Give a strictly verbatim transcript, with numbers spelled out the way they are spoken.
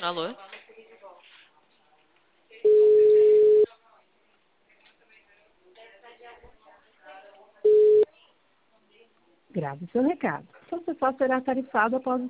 Alô? Grave seu recado. Sua pessoa será tarifada após